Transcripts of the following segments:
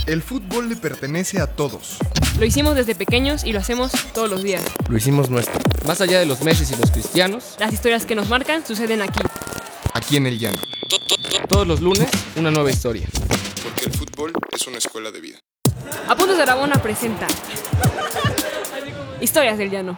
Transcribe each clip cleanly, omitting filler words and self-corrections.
El fútbol le pertenece a todos. Lo hicimos desde pequeños y lo hacemos todos los días. Lo hicimos nuestro. Más allá de los Messi y los Cristianos, las historias que nos marcan suceden aquí. Aquí en El Llano. Todos los lunes, una nueva historia. Porque el fútbol es una escuela de vida. Apuntes de Rabona presenta Historias del Llano.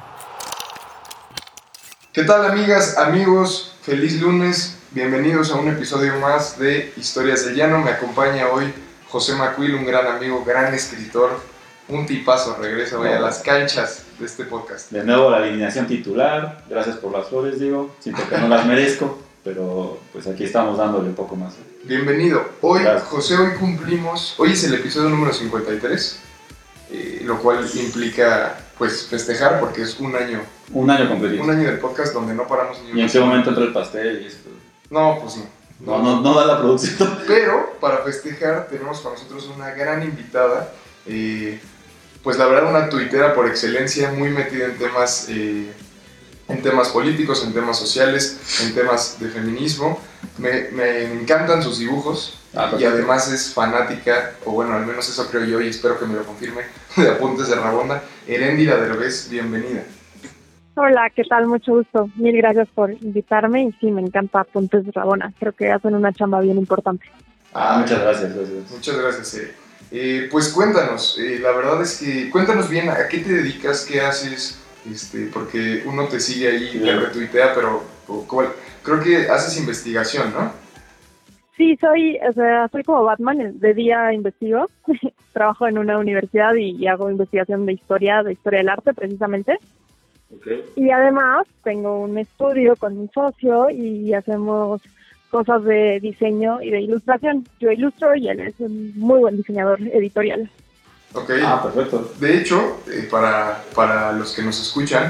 ¿Qué tal, amigas, amigos? Feliz lunes. Bienvenidos a un episodio más de Historias del Llano. Me acompaña hoy José Macuil, un gran amigo, gran escritor, un tipazo. Regresa hoy a las canchas de este podcast. De nuevo la alineación titular. Gracias por las flores, digo. Siento que no las merezco, pero pues aquí estamos dándole un poco más. Bienvenido. Hoy, Gracias. José, hoy es el episodio número 53, lo cual implica pues festejar porque es un año completito. del podcast donde no paramos ni un ¿Y en qué momento entra el pastel y esto? No, pues no. No da la producción. Pero para festejar tenemos con nosotros una gran invitada, pues la verdad una tuitera por excelencia, muy metida en temas políticos, en temas sociales, en temas de feminismo. Me encantan sus dibujos y además es fanática, o bueno, al menos eso creo yo y espero que me lo confirme, de Apuntes de Rabona. Eréndira Derbez, bienvenida. Hola, ¿qué tal? Mucho gusto. Mil gracias por invitarme y sí, me encanta Apuntes de Rabona. Creo que hacen una chamba bien importante. Muchas gracias. Muchas gracias, pues cuéntanos, la verdad es que cuéntanos bien a qué te dedicas, qué haces, porque uno te sigue ahí, Sí. te retuitea, pero creo que haces investigación, ¿no? Sí, soy como Batman, de día investigo. Trabajo en una universidad y hago investigación de historia del arte precisamente. Okay. Y además tengo un estudio con mi socio y hacemos cosas de diseño y de ilustración. Yo ilustro y él es un muy buen diseñador editorial. Ok. Perfecto. De hecho, para los que nos escuchan,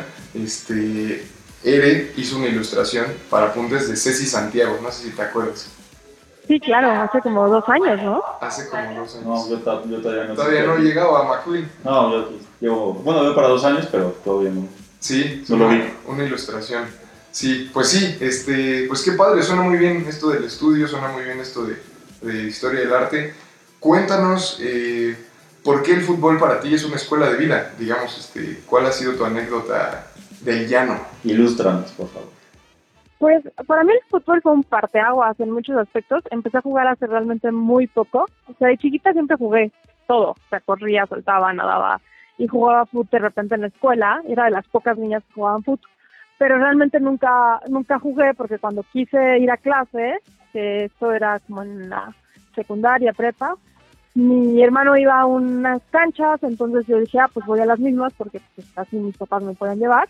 Ere hizo una ilustración para Apuntes de Ceci Santiago, no sé si te acuerdas. Sí, claro, hace como 2 años, ¿no? Hace como 2 años. No, yo todavía no. Todavía no llegaba a Macuil. No, yo llevo, yo para 2 años, pero todavía no. Sí, No lo vi. Una ilustración. Sí, pues qué padre, suena muy bien esto del estudio, suena muy bien esto de historia del arte. Cuéntanos, ¿por qué el fútbol para ti es una escuela de vida? Digamos, ¿cuál ha sido tu anécdota del llano? Ilústranos, por favor. Pues para mí el fútbol fue un parteaguas en muchos aspectos. Empecé a jugar hace realmente muy poco. O sea, de chiquita siempre jugué todo. O sea, corría, saltaba, nadaba y jugaba fútbol de repente en la escuela. Era de las pocas niñas que jugaban fútbol. Pero realmente nunca jugué porque cuando quise ir a clase, que esto era como en la secundaria, prepa, mi hermano iba a unas canchas, entonces yo dije, pues voy a las mismas porque pues, así mis papás me pueden llevar.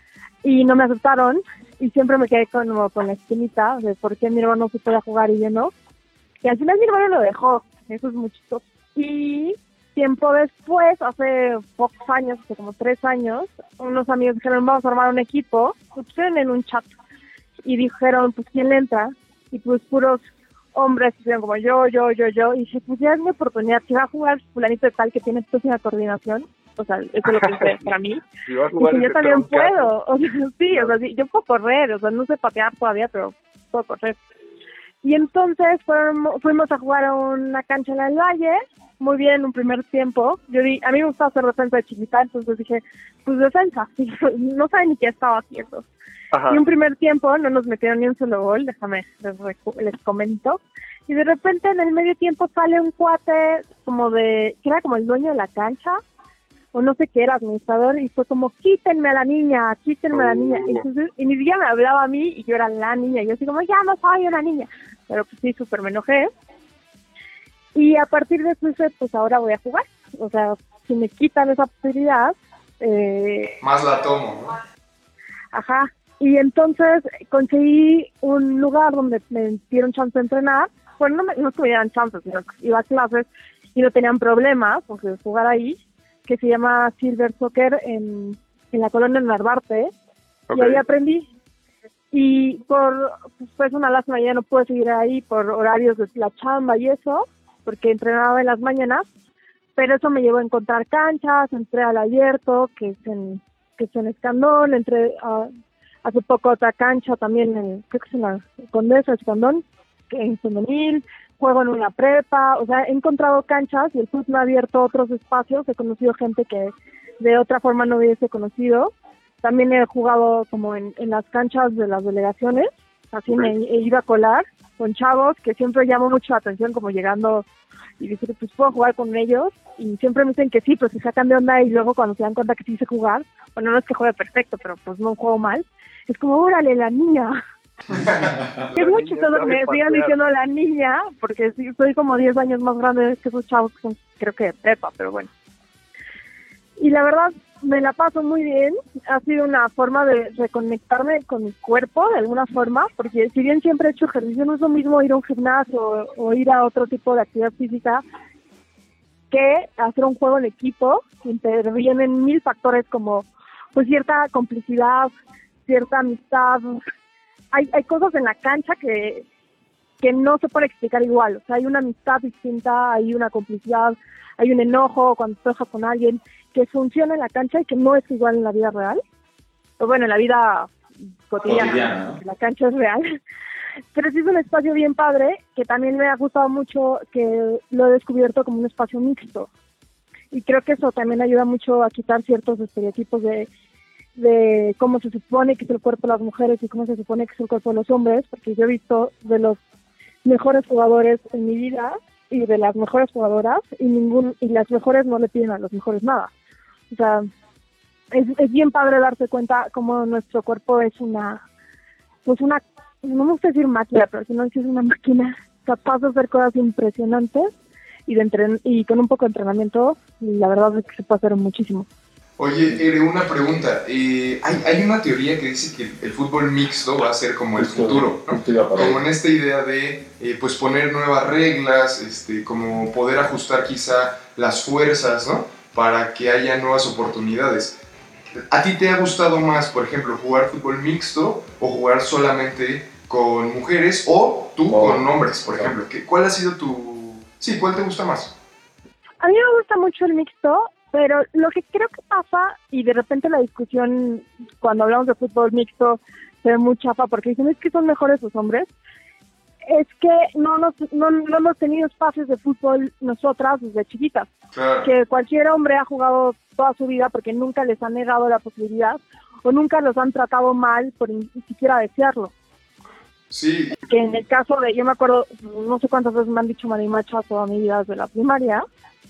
Y no me aceptaron y siempre me quedé con la espinita de por qué mi hermano se podía jugar y yo no. Y al final mi hermano lo dejó, eso es muy chistoso. Y tiempo después, hace pocos años, hace como 3 años, unos amigos dijeron, vamos a armar un equipo, lo pusieron en un chat y dijeron, pues ¿quién le entra? Y pues puros hombres dijeron como yo, y dije, pues ya es mi oportunidad, si va a jugar fulanito de tal que tiene pésima coordinación, o sea, eso es lo que hice para mí. Si va a Y jugar que yo ese también troncazo. puedo, o sea, sí, yo puedo correr, o sea, no sé patear todavía, pero puedo correr. Y entonces fuimos a jugar a una cancha en el Valle, muy bien, un primer tiempo. A mí me gustaba hacer defensa de chiquita, entonces dije, pues defensa, no saben ni qué estaba haciendo. Ajá. Y un primer tiempo no nos metieron ni un solo gol, les comento. Y de repente en el medio tiempo sale un cuate que era como el dueño de la cancha, o no sé qué era, administrador, y fue como, quítenme a la niña. Entonces, y ni siquiera me hablaba a mí, y yo era la niña, y yo así como, ya no soy una niña. Pero pues sí, súper me enojé. Y a partir de eso, pues ahora voy a jugar. O sea, si me quitan esa posibilidad, Más la tomo, ¿no? ajá. Y entonces conseguí un lugar donde me dieron chance de entrenar. Bueno, no es que me dieran chances, sino que iba a clases y no tenían problemas porque jugar ahí, que se llama Silver Soccer en la colonia Narvarte. Okay. Y ahí aprendí. Y pues una lástima, ya no pude seguir ahí por horarios de la chamba y eso, porque entrenaba en las mañanas, pero eso me llevó a encontrar canchas, entré al abierto, que es en Escandón, entré hace poco a otra cancha también, creo que es en la Condesa Escandón, que en femenil, juego en una prepa, o sea, he encontrado canchas y el fútbol me ha abierto otros espacios, he conocido gente que de otra forma no hubiese conocido. También he jugado como en las canchas de las delegaciones, así me he ido a colar con chavos que siempre llamo mucho la atención, como llegando y decir, pues puedo jugar con ellos, y siempre me dicen que sí, pero se sacan de onda, y luego cuando se dan cuenta que sí sé jugar, bueno, no es que juegue perfecto, pero pues no juego mal, es como, órale, la niña. Es muy chistoso que me sigan diciendo la niña, porque sí, soy como 10 años más grande que esos chavos que son, creo que de prepa, pero bueno. Y la verdad, me la paso muy bien. Ha sido una forma de reconectarme con mi cuerpo, de alguna forma, porque si bien siempre he hecho ejercicio, no es lo mismo ir a un gimnasio o ir a otro tipo de actividad física que hacer un juego en equipo. Intervienen 1000 factores como pues cierta complicidad, cierta amistad. Hay cosas en la cancha que no se puede explicar igual. O sea, hay una amistad distinta, hay una complicidad, hay un enojo cuando te dejas con alguien que funciona en la cancha y que no es igual en la vida real. O bueno, en la vida cotidiana, ¿no? La cancha es real. Pero sí es un espacio bien padre, que también me ha gustado mucho, que lo he descubierto como un espacio mixto. Y creo que eso también ayuda mucho a quitar ciertos estereotipos de cómo se supone que es el cuerpo de las mujeres y cómo se supone que es el cuerpo de los hombres, porque yo he visto de los mejores jugadores en mi vida y de las mejores jugadoras, y las mejores no le piden a los mejores nada. O sea, es bien padre darse cuenta cómo nuestro cuerpo es una, no me gusta decir máquina, pero si no es una máquina capaz de hacer cosas impresionantes y con un poco de entrenamiento, la verdad es que se puede hacer muchísimo. Oye, Ere, una pregunta. Hay una teoría que dice que el fútbol mixto va a ser como el futuro, ¿no? Como en esta idea de pues poner nuevas reglas, como poder ajustar quizá las fuerzas, ¿no? Para que haya nuevas oportunidades. ¿A ti te ha gustado más, por ejemplo, jugar fútbol mixto o jugar solamente con mujeres o tú con hombres, por ejemplo? ¿Cuál ha sido cuál te gusta más? A mí me gusta mucho el mixto, pero lo que creo que pasa, y de repente la discusión cuando hablamos de fútbol mixto se ve muy chafa porque dicen es que son mejores los hombres, es que no hemos tenido espacios de fútbol nosotras desde chiquitas. Claro. Que cualquier hombre ha jugado toda su vida porque nunca les han negado la posibilidad o nunca los han tratado mal por ni siquiera desearlo. Sí. Que en el caso de, yo me acuerdo, no sé cuántas veces me han dicho marimacha toda mi vida desde la primaria,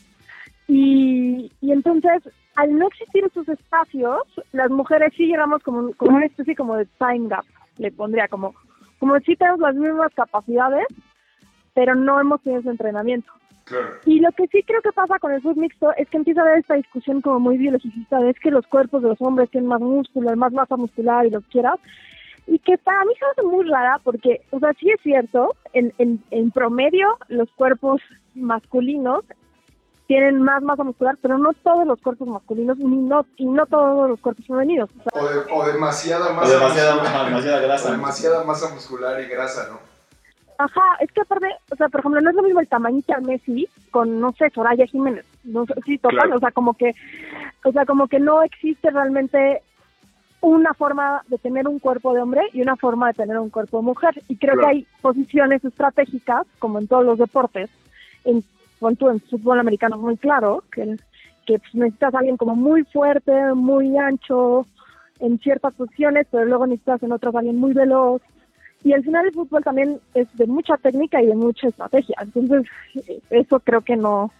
y entonces, al no existir esos espacios, las mujeres sí llegamos como una especie como de time gap, le pondría como si tenemos las mismas capacidades, pero no hemos tenido ese entrenamiento. Claro. Y lo que sí creo que pasa con el fútbol mixto es que empieza a haber esta discusión como muy biologicista, de es que los cuerpos de los hombres tienen más músculo, más masa muscular y lo que quieras, y que para mí se hace muy rara porque, o sea, sí es cierto, en promedio los cuerpos masculinos tienen más masa muscular, pero no todos los cuerpos masculinos y no todos los cuerpos femeninos. O demasiada grasa. O demasiada masa muscular y grasa, ¿no? Ajá, es que aparte, o sea, por ejemplo, no es lo mismo el tamañito de Messi con, no sé, Soraya Jiménez. No sé, sí, total, claro. O sea, como que no existe realmente una forma de tener un cuerpo de hombre y una forma de tener un cuerpo de mujer. Y creo que hay posiciones estratégicas, como en todos los deportes, en fútbol americano es muy claro, que pues necesitas a alguien como muy fuerte, muy ancho, en ciertas posiciones, pero luego necesitas en otras a alguien muy veloz. Y al final el fútbol también es de mucha técnica y de mucha estrategia. Entonces, eso creo que no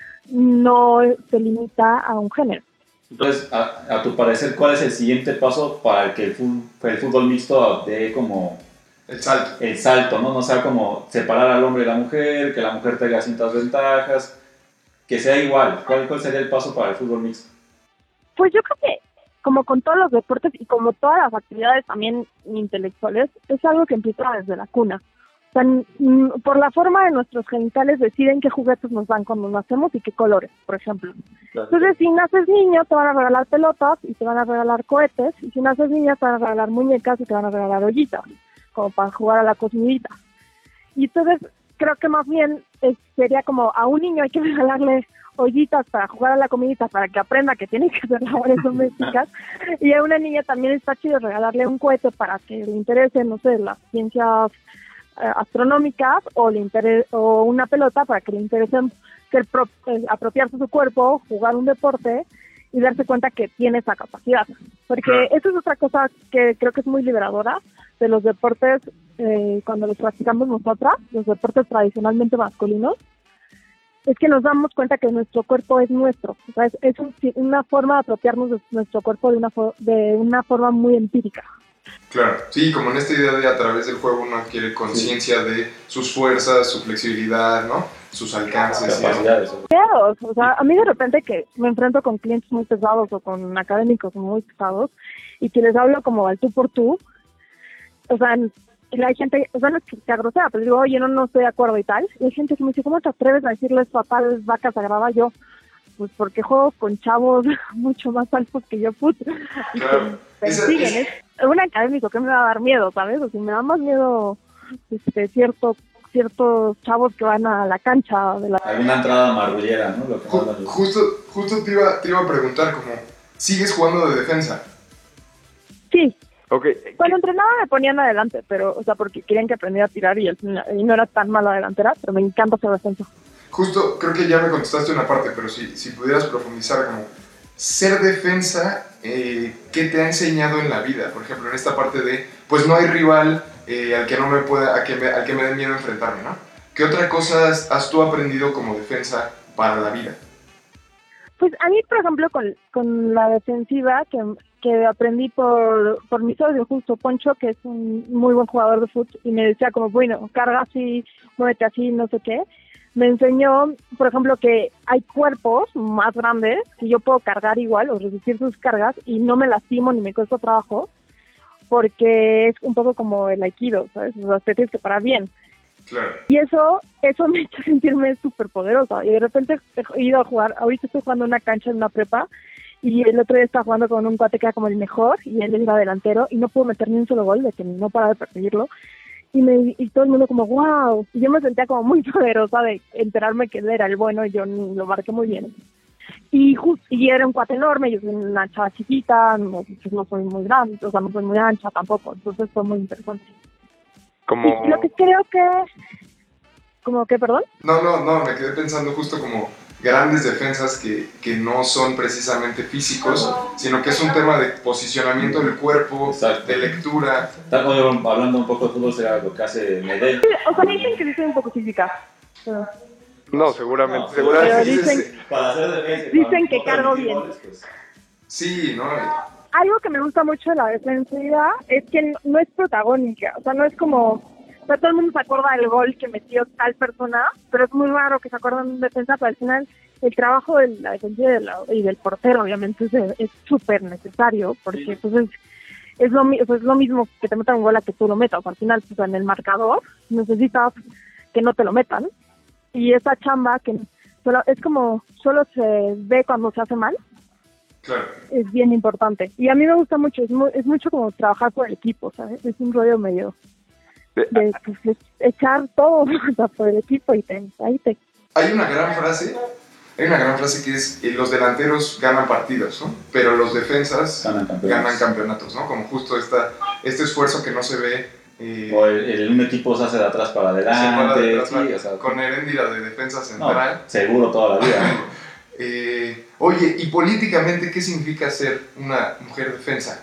se limita a un género. Entonces, a tu parecer, ¿cuál es el siguiente paso para que el fútbol mixto dé como el salto, ¿no? No sea como separar al hombre y la mujer, que la mujer tenga ciertas ventajas, que sea igual. ¿Cuál sería el paso para el fútbol mixto? Pues yo creo que, como con todos los deportes y como todas las actividades también intelectuales, es algo que empieza desde la cuna. O sea, por la forma de nuestros genitales deciden qué juguetes nos dan cuando nacemos y qué colores, por ejemplo. Claro. Entonces, si naces niño, te van a regalar pelotas y te van a regalar cohetes, y si naces niña, te van a regalar muñecas y te van a regalar ollitas, como para jugar a la cocinita. Y entonces, creo que más bien sería como a un niño hay que regalarle ollitas para jugar a la comidita, para que aprenda que tiene que hacer labores domésticas, y a una niña también está chido regalarle un cohete para que le interese, no sé, las ciencias astronómicas o una pelota para que le interesen apropiarse su cuerpo, jugar un deporte y darse cuenta que tiene esa capacidad. Porque eso es otra cosa que creo que es muy liberadora de los deportes cuando los practicamos nosotras, los deportes tradicionalmente masculinos, es que nos damos cuenta que nuestro cuerpo es nuestro. O sea, es una forma de apropiarnos de nuestro cuerpo de una forma muy empírica. Claro, sí, como en esta idea de a través del juego uno adquiere conciencia de sus fuerzas, su flexibilidad, ¿no? Sus alcances. Capacidades. Claro, o sea, a mí de repente que me enfrento con clientes muy pesados o con académicos muy pesados y que les hablo como al tú por tú, o sea, hay gente, o sea, no es que sea grosera, pero digo, oye, no estoy de acuerdo y tal. Y hay gente que me dice, ¿cómo te atreves a decirles papás vaca sagrada? Yo, pues porque juego con chavos mucho más altos que yo, put. Claro. Es un académico que me va a dar miedo, ¿sabes? O sea, me da más miedo ciertos chavos que van a la cancha de la... Alguna entrada marrullera, ¿no? Lo que Justo te iba a preguntar, como, ¿sigues jugando de defensa? Sí. Okay. Cuando entrenaba me ponían adelante, pero, o sea, porque querían que aprendiera a tirar y no era tan mala delantera, pero me encanta hacer defensa. Justo, creo que ya me contestaste una parte, pero si pudieras profundizar, como, ser defensa, ¿qué te ha enseñado en la vida? Por ejemplo, en esta parte de, pues no hay rival al que no me pueda, al que me dé miedo enfrentarme, ¿no? ¿Qué otra cosa has tú aprendido como defensa para la vida? Pues a mí, por ejemplo, con la defensiva que aprendí por mi socio, justo Poncho, que es un muy buen jugador de fútbol, y me decía como, bueno, carga así, muévete así, no sé qué. Me enseñó, por ejemplo, que hay cuerpos más grandes que yo puedo cargar igual o resistir sus cargas y no me lastimo ni me cuesta trabajo, porque es un poco como el aikido, ¿sabes? O sea, te tienes que parar bien. Claro. Y eso me hizo sentirme súper poderosa. Y de repente he ido a jugar, ahorita estoy jugando en una cancha en una prepa, y el otro día estaba jugando con un cuate que era como el mejor, y él era delantero, y no pudo meter ni un solo gol, de que no paraba de perseguirlo. Y todo el mundo como, wow. Y yo me sentía como muy poderosa de enterarme que él era el bueno, y yo lo marqué muy bien. Y era un cuate enorme, yo soy una chava chiquita, no soy muy grande, o sea, no soy muy ancha tampoco, entonces fue muy interesante. Como... Y lo que creo que... ¿Cómo qué, perdón? No, me quedé pensando justo como grandes defensas que no son precisamente físicos, sino que es un tema de posicionamiento del cuerpo, exacto, de lectura. Estamos hablando un poco de fútbol, será lo que hace Medel. O sea, dicen que sí soy un poco física. Pero... No, seguramente. Pero Para hacer defensa, dicen que cargo bien. Pues. Sí, ¿no? Algo que me gusta mucho de la defensiva es que no es protagónica, o sea, no es como, o sea, todo el mundo se acuerda del gol que metió tal persona, pero es muy raro que se acuerden de un defensa, pero al final el trabajo de la defensiva y del portero obviamente es súper necesario, porque pues es lo mismo que te metan un gol a que tú lo metas, al final pues en el marcador necesitas que no te lo metan, y esa chamba que es como, solo se ve cuando se hace mal. Claro. Es bien importante. Y a mí me gusta mucho, es mucho como trabajar por el equipo, ¿sabes? Es un rollo medio de pues, echar todo por el equipo y Hay una gran frase que es los delanteros ganan partidos, ¿no? Pero los defensas ganan campeonatos, ¿no? Como justo este esfuerzo que no se ve. O un equipo se hace de atrás para adelante. Sí, o sea, con Heréndira de defensa central. No, seguro toda la vida. Oye, ¿y políticamente qué significa ser una mujer defensa?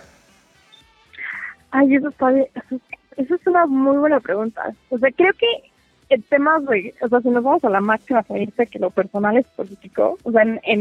Ay, eso es una muy buena pregunta. O sea, creo que el tema o sea, si nos vamos a la máxima feminista, que lo personal es político, o sea,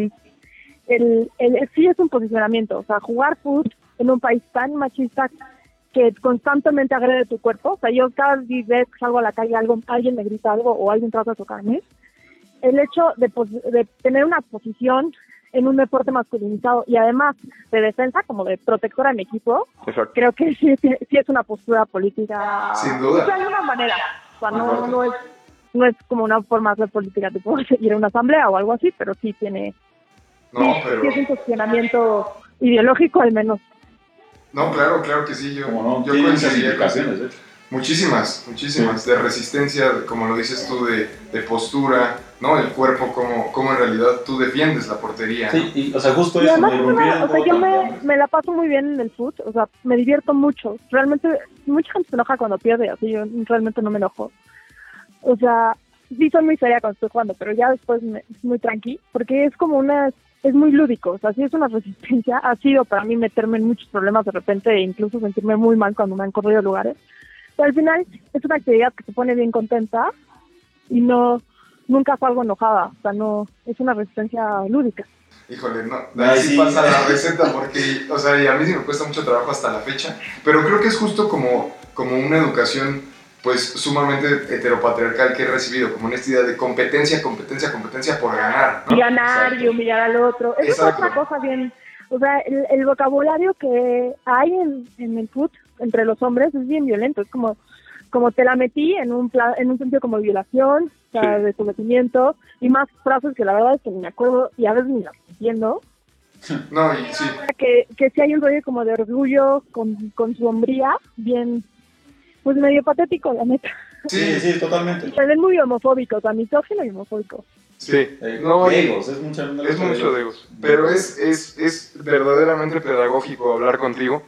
sí es un posicionamiento. O sea, jugar fútbol en un país tan machista que constantemente agrede tu cuerpo. O sea, yo cada vez que salgo a la calle, alguien me grita algo o alguien trata de tocarme. El hecho de tener una posición en un deporte masculinizado y además de defensa, como de protectora en equipo, exacto, creo que sí es una postura política. Sin duda. De alguna manera. O sea, no es como una forma de política tipo ir a una asamblea o algo así, pero sí tiene... Sí es un posicionamiento ideológico al menos. No, claro que sí. Yo coincidiría con muchísimas, de resistencia, como lo dices tú, de postura, ¿no? El cuerpo, cómo en realidad tú defiendes la portería. Sí, ¿no? y, o sea, justo Y eso, además, me irrumpir en el o sea, juego yo también. me la paso muy bien en el fútbol, o sea, me divierto mucho. Realmente, mucha gente se enoja cuando pierde, así yo realmente no me enojo. O sea, sí soy muy seria cuando estoy jugando, pero ya después es muy tranqui, porque es como es muy lúdico, o sea, sí es una resistencia. Ha sido para mí meterme en muchos problemas de repente e incluso sentirme muy mal cuando me han corrido lugares. Pero al final es una actividad que te pone bien contenta y nunca salgo enojada, o sea, no, es una resistencia lúdica. Híjole, no, de ahí sí pasa la receta porque, o sea, y a mí sí me cuesta mucho trabajo hasta la fecha, pero creo que es justo como una educación pues sumamente heteropatriarcal que he recibido, como una idea de competencia por ganar, ¿no? Y ganar. Exacto. Y humillar al otro. Eso es otra cosa bien, o sea, el vocabulario que hay en el fútbol entre los hombres es bien violento, es como te la metí en un sentido como de violación, o sea, de sometimiento, y más frases que la verdad es que ni me acuerdo y a veces ni las entiendo. No, y sí. Que sí hay un rollo como de orgullo con su hombría, bien, pues medio patético, la neta. Sí, totalmente. Es muy homofóbico, o sea, misógino y homofóbico. Sí, No, y- egos, es mucho de egos. Pero es verdaderamente pedagógico hablar contigo.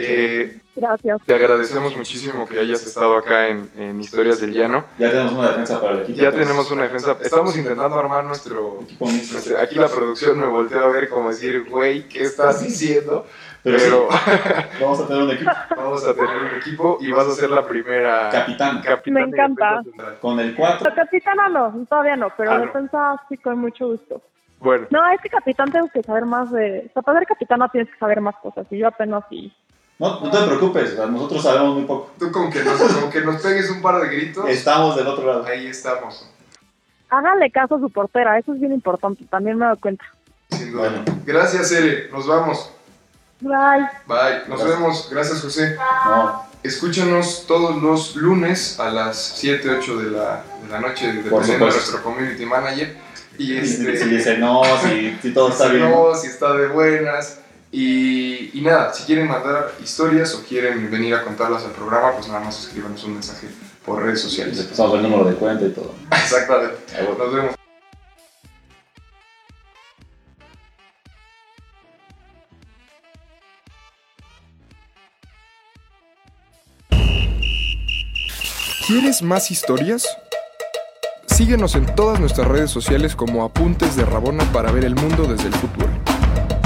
Gracias. Te agradecemos muchísimo que hayas estado acá en Historias del Llano. Ya tenemos una defensa para el equipo. Ya tenemos una defensa. Estamos intentando armar nuestro equipo mixto. Aquí la producción me volteó a ver como decir, güey, ¿qué estás diciendo? Pero sí, vamos a tener un equipo. vamos a tener un equipo y vas a ser la primera Capitán. Me encanta. Con el 4. La capitana no, todavía no, pero no. defensa sí con mucho gusto. Bueno, No, es que capitán tengo que saber más de... O sea, para ser capitana tienes que saber más cosas y yo apenas sí. No te preocupes, nosotros sabemos muy poco. Tú con que nos pegues un par de gritos, Estamos del otro lado. ahí estamos. Háganle caso a su portera, eso es bien importante, también me doy cuenta. Sin duda. Bueno. Gracias, Ere. Nos vamos. Bye. Bye. Nos Gracias. vemos. Gracias, José. No, Escúchanos todos los lunes a las 7, 8 de la noche, dependiendo de supuesto. nuestro community manager. Y si dice no, si todo está bien. no, si está de buenas. Y nada, si quieren mandar historias o quieren venir a contarlas al programa, pues nada más escríbanos un mensaje por redes Les sociales. pasamos el número de cuenta y todo. Exactamente. Ah, bueno. Nos vemos. ¿Quieres más historias? Síguenos en todas nuestras redes sociales como Apuntes de Rabona para ver el mundo desde el fútbol.